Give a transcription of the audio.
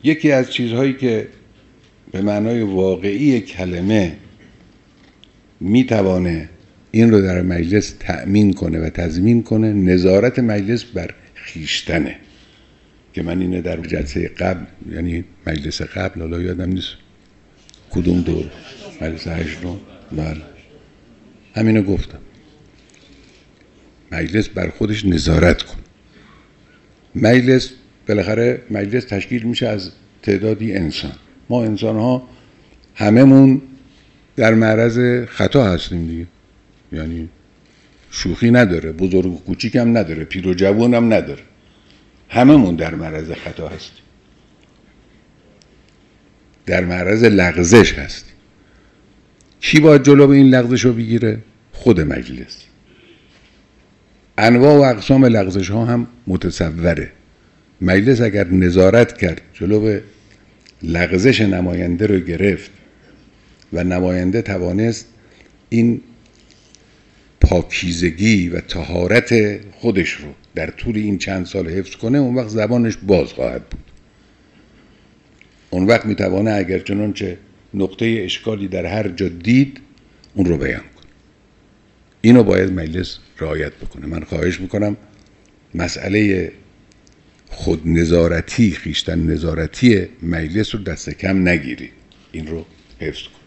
یکی از چیزهایی که به معنای واقعی کلمه میتوانه این رو در مجلس تأمین کنه و تضمین کنه، نظارت مجلس بر خیشتنه، که من اینه در جلسه قبل، یعنی مجلس قبل، حالا یادم نیست کدوم دور، مجلس 8، بله، همینو گفتم، مجلس بر خودش نظارت کن. مجلس بالاخره مجلس تشکیل میشه از تعدادی انسان. ما انسان ها هممون در معرض خطا هستیم دیگه، یعنی شوخی نداره، بزرگ و کوچیک هم نداره، پیر و جوان هم نداره، هممون در معرض خطا هستیم، در معرض لغزش هستیم. کی باید جلو این لغزش رو بگیره؟ خود مجلس. انواع و اقسام لغزش ها هم متصوره. مجلس اگر نظارت کرد، جلو لغزش نماینده رو گرفت و نماینده توانست این پاکیزگی و طهارت خودش رو در طول این چند سال حفظ کنه، اون وقت زبانش باز خواهد بود. اون وقت میتوانه اگر چنانچه نقطه اشکالی در هر جا دید اون رو بیان کنه. اینو باید مجلس رعایت بکنه. من خواهش میکنم مسئله خود نظارتی، خیشتن نظارتی مجلس رو دست کم نگیری، این رو حفظ کن.